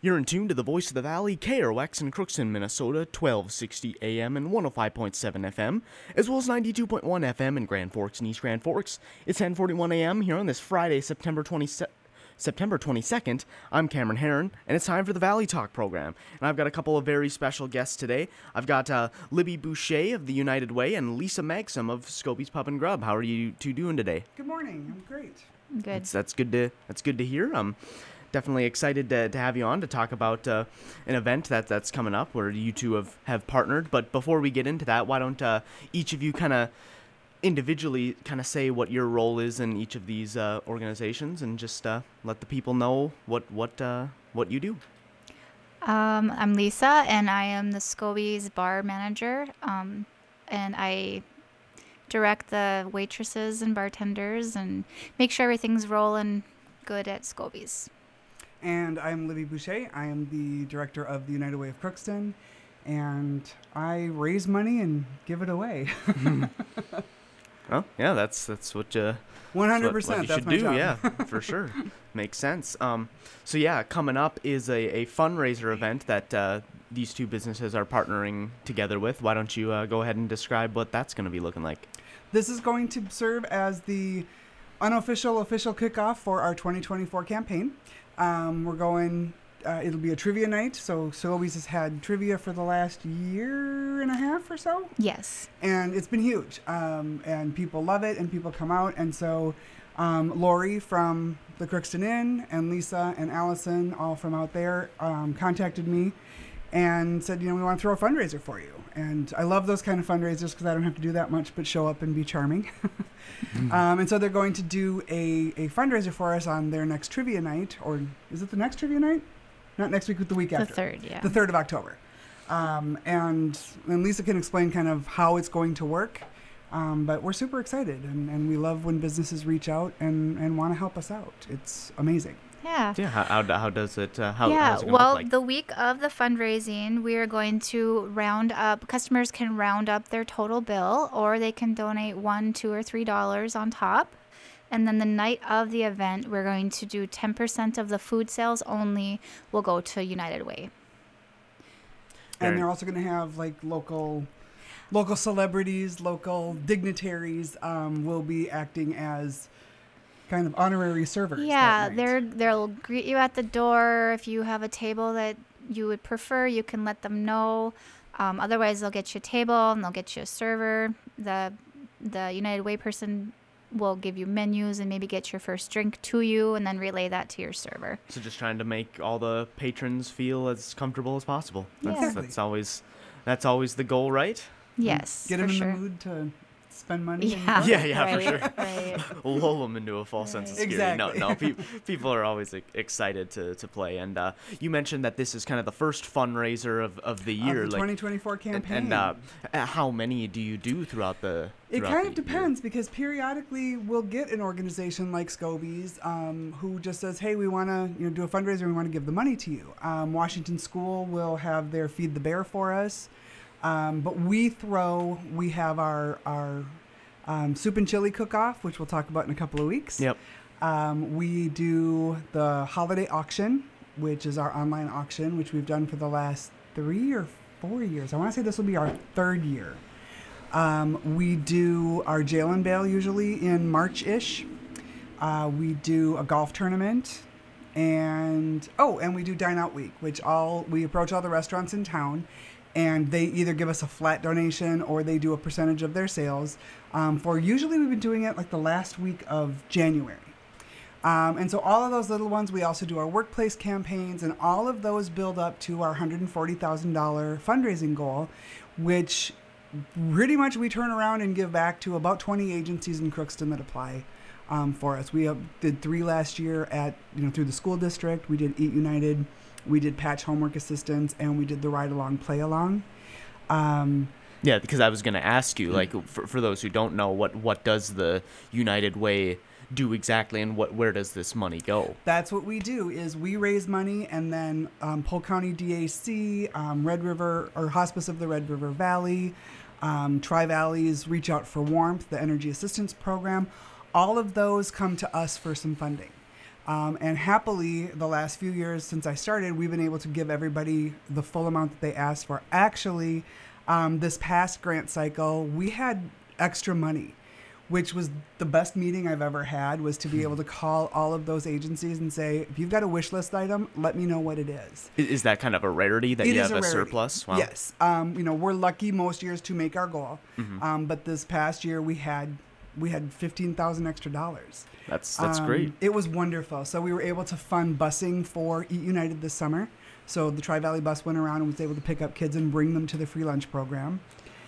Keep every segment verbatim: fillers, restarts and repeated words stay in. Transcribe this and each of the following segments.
You're in tune to the Voice of the Valley, K R O X in Crookston, Minnesota, twelve sixty A M and one oh five point seven F M, as well as ninety-two point one F M in Grand Forks and East Grand Forks. It's ten forty-one A M here on this Friday, September twenty-second. September twenty-second, I'm Cameron Herron, and it's time for the Valley Talk program. And I've got a couple of very special guests today. I've got uh, Libby Boucher of the United Way and Lisa Maxim of Scobie's Pub and Grub. How are you two doing today? Good morning. I'm great. Good. That's, that's good to that's good to hear. Um, definitely excited to, to have you on to talk about uh, an event that that's coming up where you two have, have partnered. But before we get into that, why don't uh, each of you kind of individually kind of say what your role is in each of these uh, organizations and just uh, let the people know what what uh, what you do. Um, I'm Lisa, and I am the Scobie's bar manager, um, and I direct the waitresses and bartenders and make sure everything's rolling good at Scobie's. And I'm Libby Boucher. I am the director of the United Way of Crookston, and I raise money and give it away. Oh, yeah, that's that's what uh, one hundred percent. That's what, what you that's should my do. job. Yeah, for sure. Makes sense. Um, so yeah, coming up is a, a fundraiser event that uh, these two businesses are partnering together with. Why don't you uh, go ahead and describe what that's going to be looking like? This is going to serve as the unofficial official kickoff for our twenty twenty-four campaign. Um, we're going. Uh, it'll be a trivia night. So Scobie's has had trivia for the last year and a half or so. Yes. And it's been huge. Um, and people love it, and people come out. And so um, Lori from the Crookston Inn and Lisa and Allison, all from out there, um, contacted me and said, you know, we want to throw a fundraiser for you. And I love those kind of fundraisers because I don't have to do that much but show up and be charming. mm. um, and so they're going to do a, a fundraiser for us on their next trivia night. Or is it the next trivia night? Not next week, but the week after. The third, yeah. The third of October. Um, and, and Lisa can explain kind of how it's going to work. Um, but we're super excited, and, and we love when businesses reach out and, and want to help us out. It's amazing. Yeah. Yeah. How, how, how does it, uh, how, yeah, how's it gonna well, look like? the week of the fundraising, we are going to round up, customers can round up their total bill, or they can donate one, two, or three dollars on top. And then the night of the event, we're going to do ten percent of the food sales only will go to United Way. And they're also going to have like local local celebrities, local dignitaries um, will be acting as kind of honorary servers. Yeah, that night. they're they'll greet you at the door. If you have a table that you would prefer, you can let them know. Um, otherwise, they'll get you a table and they'll get you a server. The the United Way person will give you menus and maybe get your first drink to you and then relay that to your server. So just trying to make all the patrons feel as comfortable as possible. That's, Yeah. that's always that's always the goal, right? Yes, Get for them in sure. the mood to spend money. and Yeah, work. Yeah, yeah, for right, sure. right. Lull them into a false sense of Right. security. No, Exactly. no, pe- people are always like, excited to, to play. And uh, you mentioned that this is kind of the first fundraiser of, of the year. Of the like, twenty twenty-four campaign. And, and uh, uh, how many do you do throughout the It throughout kind of the year? depends, because periodically we'll get an organization like Scobie's um, who just says, hey, we want to you know, do a fundraiser and we want to give the money to you. Um, Washington School will have their Feed the Bear for us. Um, but we throw, we have our, our um, soup and chili cook-off, which we'll talk about in a couple of weeks. Yep. Um, we do the holiday auction, which is our online auction, which we've done for the last three or four years. I want to say this will be our third year. Um, we do our jail and bail usually in March-ish. Uh, we do a golf tournament. And, oh, and we do Dine Out Week, which all we approach all the restaurants in town, and they either give us a flat donation or they do a percentage of their sales. Um, for usually we've been doing it like the last week of January. Um, and so all of those little ones, we also do our workplace campaigns, and all of those build up to our one hundred forty thousand dollars fundraising goal, which pretty much we turn around and give back to about twenty agencies in Crookston that apply um, for us. We uh, did three last year at, you know, through the school district. We did Eat United, we did Patch Homework Assistance, and we did the Ride Along, Play Along. Um, Yeah, because I was going to ask you, like, for, for those who don't know, what, what does the United Way do exactly, and what where does this money go? That's what we do, is we raise money, and then um, Polk County D A C, um, Red River, or Hospice of the Red River Valley, um, Tri-Valley's Reach Out for Warmth, the Energy Assistance Program, all of those come to us for some funding. Um, and happily, the last few years since I started, we've been able to give everybody the full amount that they asked for. Actually, um, this past grant cycle, we had extra money, which was the best meeting I've ever had, was to be able to call all of those agencies and say, if you've got a wish list item, let me know what it is. I- Is that kind of a rarity that It you is have a a, rarity. surplus? Wow. Yes. Um, you know, we're lucky most years to make our goal. Mm-hmm. Um, but this past year we had we had fifteen thousand extra dollars. That's that's Um, great. It was wonderful. So we were able to fund busing for Eat United this summer. So the Tri-Valley bus went around and was able to pick up kids and bring them to the free lunch program.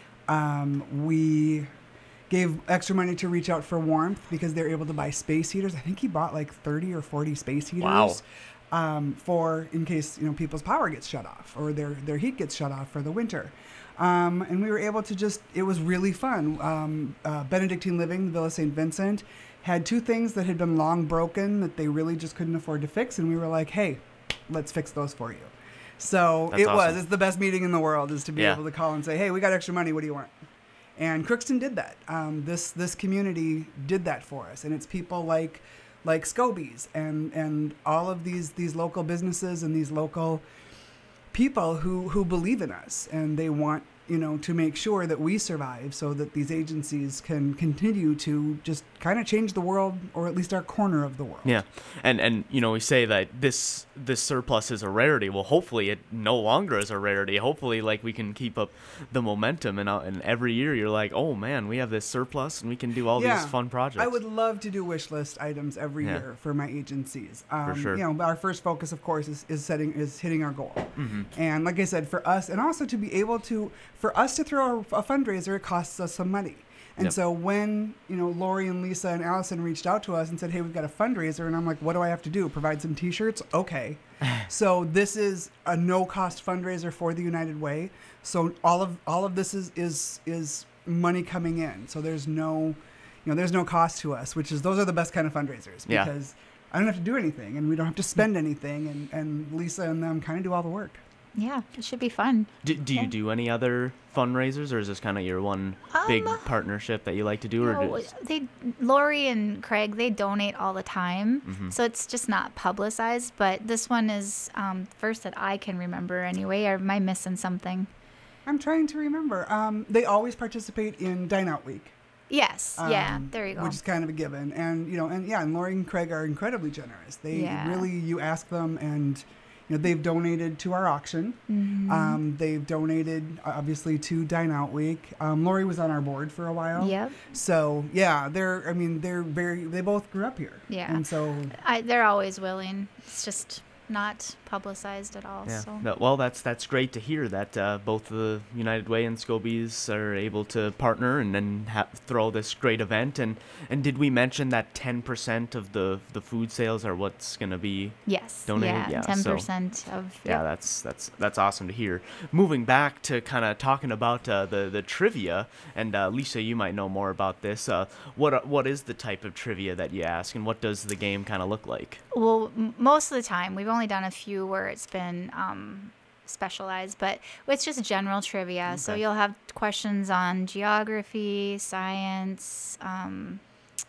Um, we gave extra money to Reach Out for Warmth because they're able to buy space heaters. I think he bought like thirty or forty space heaters. Wow. Um, for in case, you know, people's power gets shut off or their, their heat gets shut off for the winter. Um, and we were able to just, it was really fun. Um, uh, Benedictine Living, the Villa Saint Vincent, had two things that had been long broken that they really just couldn't afford to fix. And we were like, hey, let's fix those for you. So That's it was, awesome. it's the best meeting in the world, is to be Yeah. able to call and say, hey, we got extra money. What do you want? And Crookston did that. Um, this, this community did that for us. And it's people like, like Scobies and, and all of these, these local businesses and these local people who, who believe in us, and they want, you know, to make sure that we survive so that these agencies can continue to just kind of change the world, or at least our corner of the world. Yeah, and and you know, we say that this this surplus is a rarity. Well, hopefully it no longer is a rarity. Hopefully, like, we can keep up the momentum, and uh, and every year you're like, oh man, we have this surplus and we can do all Yeah. these fun projects. I would love to do wish list items every Yeah. year for my agencies. Um, sure. You know, but our first focus, of course, is, is setting is hitting our goal. Mm-hmm. And like I said, for us, and also to be able to, for us to throw a, a fundraiser, it costs us some money. And Yep. so when, you know, Lori and Lisa and Allison reached out to us and said, hey, we've got a fundraiser, and I'm like, what do I have to do? Provide some t-shirts? Okay. So this is a no-cost fundraiser for the United Way. So all of all of this is is is money coming in. So there's no, you know, there's no cost to us, which is, those are the best kind of fundraisers, Yeah. because I don't have to do anything and we don't have to spend anything, and, and Lisa and them kind of do all the work. Yeah, it should be fun. Do, do you Yeah. do any other fundraisers, or is this kind of your one big Um, partnership that you like to do? Or No, just, they, Lori and Craig, they donate all the time, Mhm. so it's just not publicized. But this one is um, first that I can remember anyway. Or am I missing something? I'm trying to remember. Um, they always participate in Dine Out Week. Yes. yeah. um, There you go. Which is kind of a given. And, you know, and yeah, and Lori and Craig are incredibly generous. They Yeah. really, you ask them, and, you know, they've donated to our auction. Mhm. Um, they've donated, uh, obviously, to Dine Out Week. Um, Lori was on our board for a while. Yep. So, yeah, they're, I mean, they're very, they both grew up here. Yeah. And so, I, they're always willing. It's just not publicized at all. yeah. So. No, well, that's that's great to hear that uh, both the United Way and Scobies are able to partner and then ha- throw this great event. And and did we mention that ten percent of the the food sales are what's going to be? Yes. Donated? Yeah. Yeah, Ten so- percent of. Yeah, yep. that's that's that's awesome to hear. Moving back to kind of talking about uh, the the trivia, and uh, Lisa, you might know more about this. Uh, what are- what is the type of trivia that you ask, and what does the game kind of look like? Well, m- most of the time, we've only done a few where it's been um, specialized, but it's just general trivia. So Okay. you'll have questions on geography, science, um,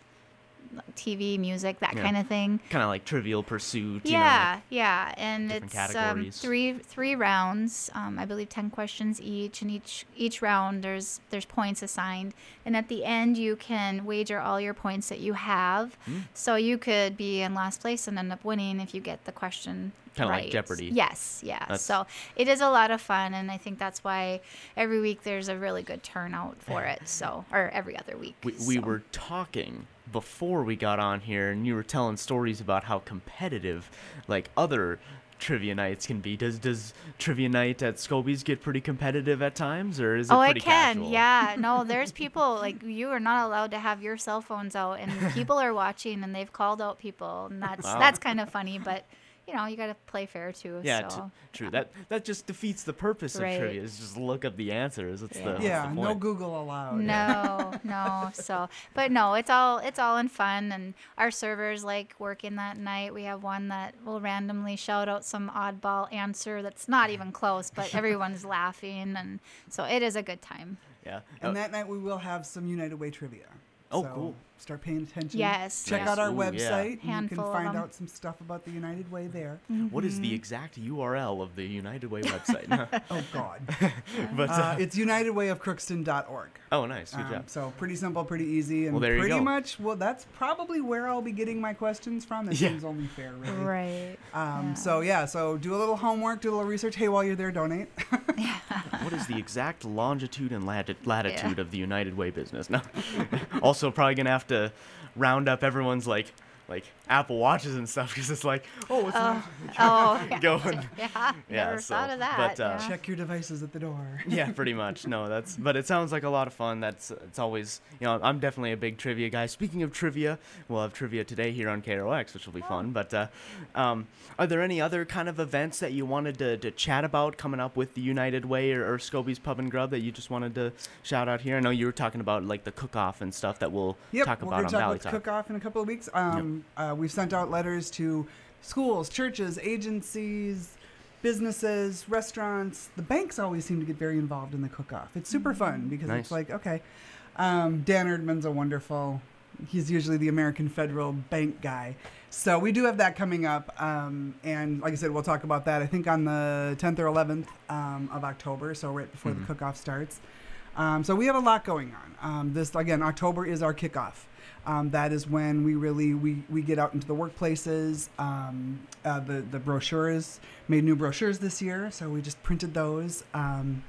T V, music, that Yeah. kind of thing. Kind of like Trivial Pursuit. You Yeah, know, yeah, and different it's um, categories. three three rounds. Um, I believe ten questions each, and each each round there's there's points assigned, and at the end you can wager all your points that you have. Mm. So you could be in last place and end up winning if you get the question Kinda like right. Jeopardy. Yes, yeah. That's- So it is a lot of fun, and I think that's why every week there's a really good turnout for it. So or every other week. we we so. were talking before we got on here, and you were telling stories about how competitive, like, other trivia nights can be. Does does trivia night at Scobies get pretty competitive at times, or is it Oh, pretty it can. casual? Yeah. No, there's people like you are not allowed to have your cell phones out, and people are watching, and they've called out people, and that's Wow. that's kind of funny. But you know, you got to play fair too. Yeah, So. t- true. That that just defeats the purpose of Right. trivia. Is just look up the answers. What's the, Yeah. what's yeah, the no point? Google allowed. No, no. So, but no, it's all it's all in fun, and our servers like working that night. We have one that will randomly shout out some oddball answer that's not even close, but everyone's laughing, and so it is a good time. Yeah. And Uh, that night we will have some United Way trivia. Oh, So, cool. start paying attention. Yes. Check yeah. out our Ooh, yeah. website. You can Handful of find them. out some stuff about the United Way there. What is the exact U R L of the United Way website? Oh, God. but, Uh, uh, it's united way of crookston dot org. oh, nice. Good Um, job. so pretty simple, pretty easy, and Well, there you pretty go. much, well, that's probably where I'll be getting my questions from. That Yeah. seems only fair, really. Right. Um, Yeah. So, yeah, so do a little homework, do a little research. Hey, while you're there, donate. What is the exact longitude and lati- latitude Yeah. of the United Way business? No. Also, probably gonna have to round up everyone's like, like Apple Watches and stuff because it's like, oh, what's Oh, oh yeah. going? Yeah, Yeah, never so- thought of that. but, uh, yeah. Check your devices at the door. Yeah, pretty much. No, that's. But it sounds like a lot of fun. That's. It's always. You know, I'm definitely a big trivia guy. Speaking of trivia, we'll have trivia today here on K R O X, which will be fun. But, uh, um, are there any other kind of events that you wanted to, to chat about coming up with the United Way or, or Scobie's Pub and Grub that you just wanted to shout out here? I know you were talking about like the cook-off and stuff that we'll Yep, talk we're about going on to talk Valley about the Talk. cook-off in a couple of weeks. Um, uh, we've sent out letters to schools, churches, agencies, businesses, restaurants. The banks always seem to get very involved in the cook-off. It's super fun because Nice. it's like, okay, um, Dan Erdman's a wonderful, he's usually the American Federal Bank guy. So we do have that coming up. Um, and like I said, we'll talk about that, I think, on the tenth or eleventh um, of October, so right before Mhm. the cook-off starts. Um, so we have a lot going on. Um, this, again, October is our kickoff. Um, that is when we really we, we get out into the workplaces. Um, uh, the the brochures made new brochures this year, so we just printed those. Um,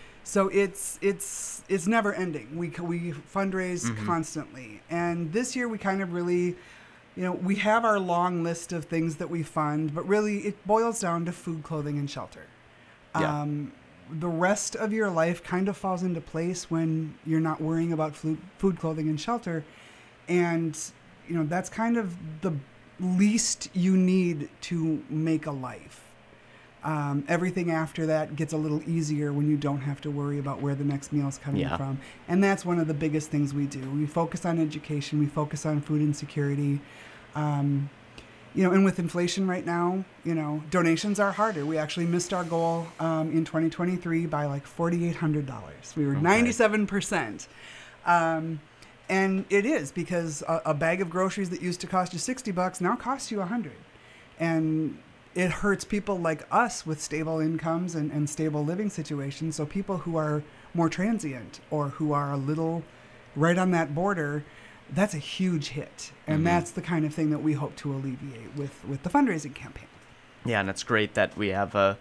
so it's it's it's never ending. We c- we fundraise Mhm. constantly, and this year we kind of really, you know, we have our long list of things that we fund, but really it boils down to food, clothing, and shelter. Yeah. Um, the rest of your life kind of falls into place when you're not worrying about food, food, clothing, and shelter. And, you know, that's kind of the least you need to make a life. Um, everything after that gets a little easier when you don't have to worry about where the next meal is coming Yeah. from. And that's one of the biggest things we do. We focus on education. We focus on food insecurity. Um, you know, and with inflation right now, you know, donations are harder. We actually missed our goal um, in twenty twenty-three by like four thousand eight hundred dollars. We were Okay. ninety-seven percent. Um, and it is because a, a bag of groceries that used to cost you sixty bucks now costs you one hundred. And it hurts people like us with stable incomes and, and stable living situations. So people who are more transient or who are a little right on that border, that's a huge hit. And Mhm. that's the kind of thing that we hope to alleviate with, with the fundraising campaign. Yeah, and it's great that we have a,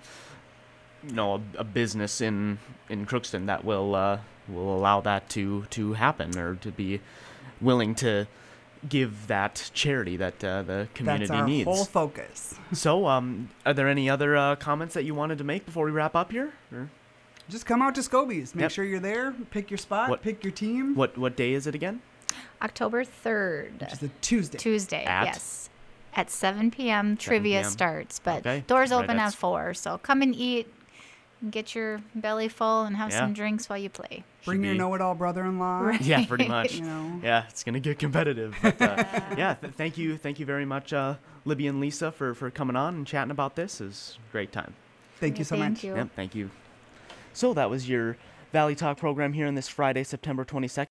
you know, a, a business in in Crookston that will uh, will allow that to to happen or to be willing to give that charity that uh, the community That's our needs. whole focus. So, um, are there any other uh, comments that you wanted to make before we wrap up here? Or Just come out to Scobie's. Make Yep. sure you're there. Pick your spot. What- Pick your team. what what day is it again? October third, Which is a Tuesday. Tuesday. At? Yes, at seven p.m. Trivia p m starts, but Okay. doors Right, open that's- at four. So come and eat, get your belly full, and have Yeah. some drinks while you play. Bring Should your be- know-it-all brother-in-law. Right. Yeah, pretty much. You know. Yeah, it's gonna get competitive. But, uh, yeah, th- thank you, thank you very much, uh, Libby and Lisa, for, for coming on and chatting about this. It was a great time. Thank you so Thank much. you. Yep, thank you. So that was your Valley Talk program here on this Friday, September twenty-second.